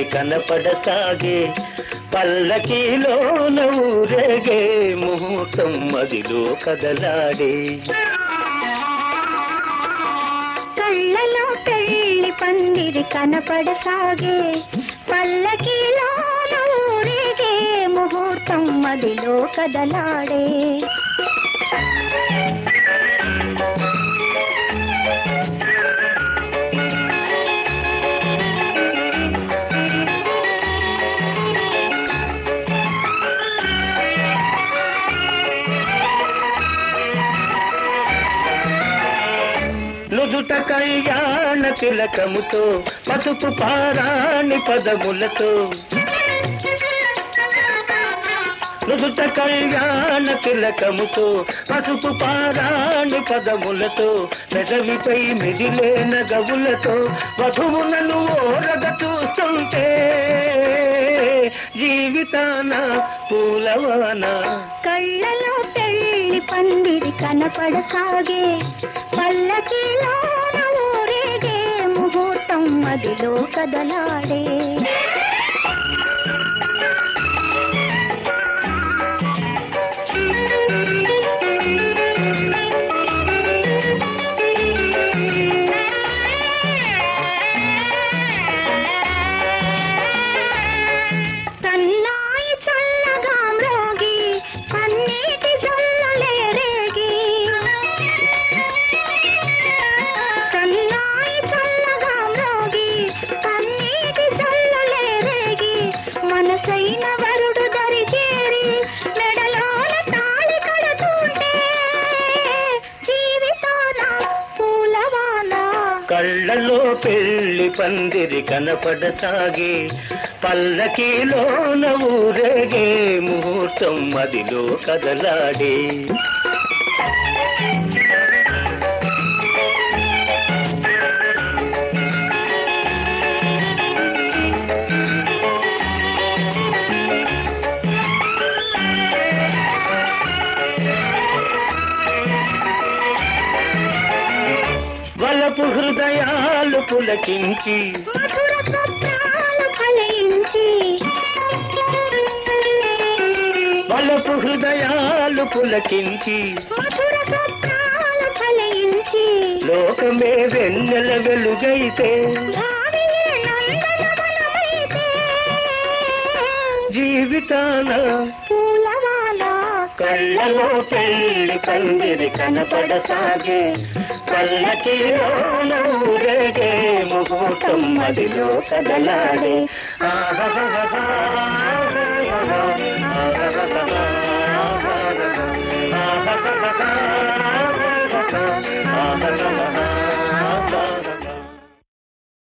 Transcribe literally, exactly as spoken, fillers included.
పందిరి కనపడసాగే పల్లకీలోన ఊరేగే ముహూర్తం మదిలో కదలాడే కళ్ళలో పెళ్లి పందిరి కనపడసాగే పల్లకీలోన ఊరేగే ముహూర్తం మదిలో కదలాడే నుదుట కళ్యాణ తిలకముతో పసుపు పారాణి పదములతో నుదుట కళ్యాణ తిలకముతో పసుపు పారాణి పదములతో పెదవిపై మిదిలే నగవులతో వధువులను ఓరగ చూస్తుంటే జీవితాన పూలవాన కళ్ళలో పెళ్లి పందిరి కనపడసాగే పల్లకీలోన ఊరేగే ముహూర్తం మదిలో కదలాడే మనసైన వరుడు దరి చేరి మెడలోన తాళి కడుతుంటే జీవితాన పూలవాన కళ్ళలో పెళ్లి పందిరి కనపడసాగే పల్లకీలోన ఊరేగే ముహూర్తం మదిలో కదలాడే వలపు హృదయాలు పులకించి మధుర స్వప్నాలు ఫలించి వలపు హృదయాలు పులకించి మధుర స్వప్నాలు ఫలించి లోకమే వెన్నెల వెలుగైతే భావియే నందనవనమైతే జీవితాన పూలవాన కళ్ళలో పెళ్లి పందిరి కనపడసాగే పల్లకీలోన ఊరేగే ముహూర్తం మదిలో కదలాడే ఆహా ఆహా